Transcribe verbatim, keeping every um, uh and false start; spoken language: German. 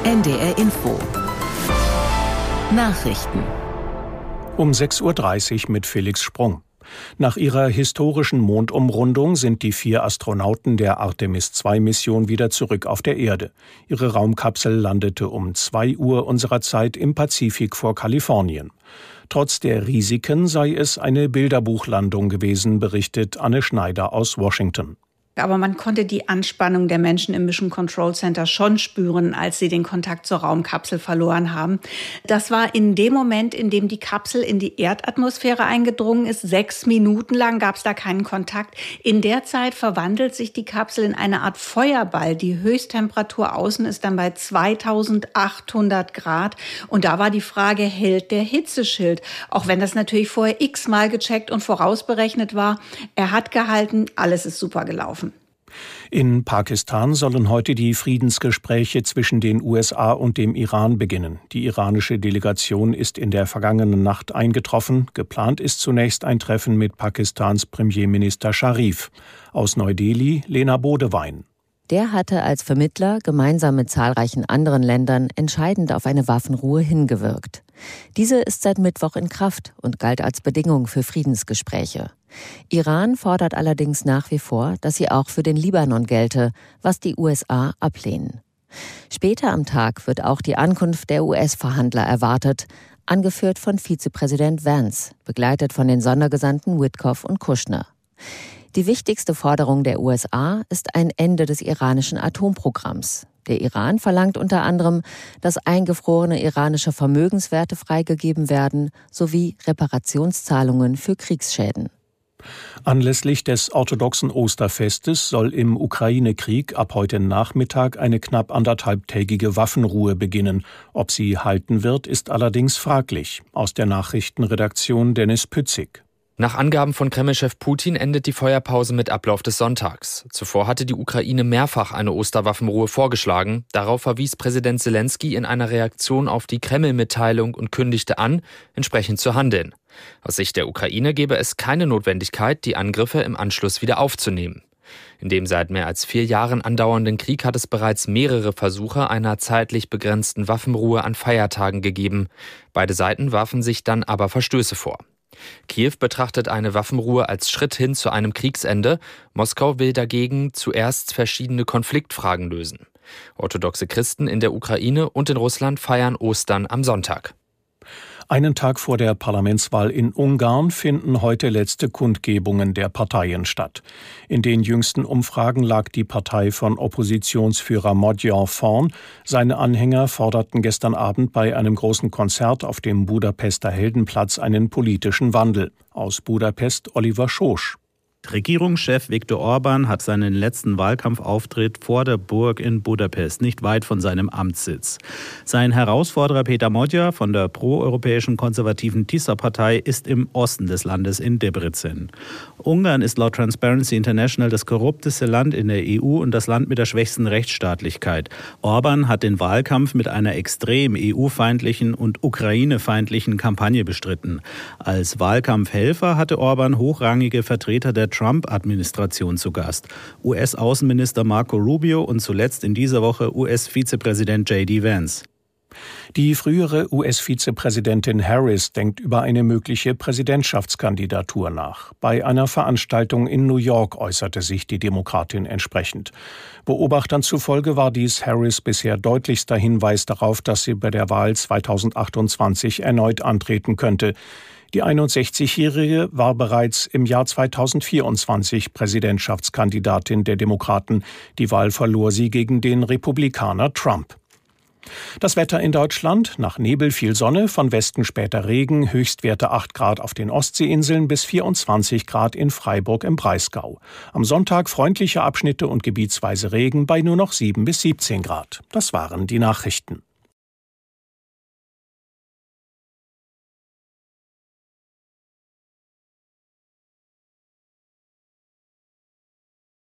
N D R Info. Nachrichten. Um sechs Uhr dreißig mit Felix Sprung. Nach ihrer historischen Mondumrundung sind die vier Astronauten der Artemis zwei Mission wieder zurück auf der Erde. Ihre Raumkapsel landete um zwei Uhr unserer Zeit im Pazifik vor Kalifornien. Trotz der Risiken sei es eine Bilderbuchlandung gewesen, berichtet Anne Schneider aus Washington. Aber man konnte die Anspannung der Menschen im Mission Control Center schon spüren, als sie den Kontakt zur Raumkapsel verloren haben. Das war in dem Moment, in dem die Kapsel in die Erdatmosphäre eingedrungen ist. Sechs Minuten lang gab es da keinen Kontakt. In der Zeit verwandelt sich die Kapsel in eine Art Feuerball. Die Höchsttemperatur außen ist dann bei zweitausendachthundert Grad. Und da war die Frage, hält der Hitzeschild? Auch wenn das natürlich vorher x-mal gecheckt und vorausberechnet war. Er hat gehalten, alles ist super gelaufen. In Pakistan sollen heute die Friedensgespräche zwischen den U S A und dem Iran beginnen. Die iranische Delegation ist in der vergangenen Nacht eingetroffen. Geplant ist zunächst ein Treffen mit Pakistans Premierminister Sharif. Aus Neu-Delhi Lena Bodewein. Der hatte als Vermittler gemeinsam mit zahlreichen anderen Ländern entscheidend auf eine Waffenruhe hingewirkt. Diese ist seit Mittwoch in Kraft und galt als Bedingung für Friedensgespräche. Iran fordert allerdings nach wie vor, dass sie auch für den Libanon gelte, was die U S A ablehnen. Später am Tag wird auch die Ankunft der U S-Verhandler erwartet, angeführt von Vizepräsident Vance, begleitet von den Sondergesandten Witkoff und Kushner. Die wichtigste Forderung der U S A ist ein Ende des iranischen Atomprogramms. Der Iran verlangt unter anderem, dass eingefrorene iranische Vermögenswerte freigegeben werden, sowie Reparationszahlungen für Kriegsschäden. Anlässlich des orthodoxen Osterfestes soll im Ukraine-Krieg ab heute Nachmittag eine knapp anderthalbtägige Waffenruhe beginnen. Ob sie halten wird, ist allerdings fraglich. Aus der Nachrichtenredaktion Dennis Pützig. Nach Angaben von Kreml-Chef Putin endet die Feuerpause mit Ablauf des Sonntags. Zuvor hatte die Ukraine mehrfach eine Osterwaffenruhe vorgeschlagen. Darauf verwies Präsident Selenskyj in einer Reaktion auf die Kreml-Mitteilung und kündigte an, entsprechend zu handeln. Aus Sicht der Ukraine gäbe es keine Notwendigkeit, die Angriffe im Anschluss wieder aufzunehmen. In dem seit mehr als vier Jahren andauernden Krieg hat es bereits mehrere Versuche einer zeitlich begrenzten Waffenruhe an Feiertagen gegeben. Beide Seiten warfen sich dann aber Verstöße vor. Kiew betrachtet eine Waffenruhe als Schritt hin zu einem Kriegsende. Moskau will dagegen zuerst verschiedene Konfliktfragen lösen. Orthodoxe Christen in der Ukraine und in Russland feiern Ostern am Sonntag. Einen Tag vor der Parlamentswahl in Ungarn finden heute letzte Kundgebungen der Parteien statt. In den jüngsten Umfragen lag die Partei von Oppositionsführer Magyar vorn. Seine Anhänger forderten gestern Abend bei einem großen Konzert auf dem Budapester Heldenplatz einen politischen Wandel. Aus Budapest Oliver Schosch. Regierungschef Viktor Orban hat seinen letzten Wahlkampfauftritt vor der Burg in Budapest, nicht weit von seinem Amtssitz. Sein Herausforderer Peter Magyar von der proeuropäischen konservativen Tisza-Partei ist im Osten des Landes in Debrecen. Ungarn ist laut Transparency International das korrupteste Land in der E U und das Land mit der schwächsten Rechtsstaatlichkeit. Orban hat den Wahlkampf mit einer extrem E U-feindlichen und Ukraine-feindlichen Kampagne bestritten. Als Wahlkampfhelfer hatte Orban hochrangige Vertreter der Trump-Administration zu Gast. U S-Außenminister Marco Rubio und zuletzt in dieser Woche U S-Vizepräsident J D Vance. Die frühere U S-Vizepräsidentin Harris denkt über eine mögliche Präsidentschaftskandidatur nach. Bei einer Veranstaltung in New York äußerte sich die Demokratin entsprechend. Beobachtern zufolge war dies Harris bisher deutlichster Hinweis darauf, dass sie bei der Wahl zweitausendachtundzwanzig erneut antreten könnte. Die einundsechzigjährige war bereits im Jahr zweitausendvierundzwanzig Präsidentschaftskandidatin der Demokraten. Die Wahl verlor sie gegen den Republikaner Trump. Das Wetter in Deutschland: nach Nebel viel Sonne, von Westen später Regen, Höchstwerte acht Grad auf den Ostseeinseln bis vierundzwanzig Grad in Freiburg im Breisgau. Am Sonntag freundliche Abschnitte und gebietsweise Regen bei nur noch sieben bis siebzehn Grad. Das waren die Nachrichten.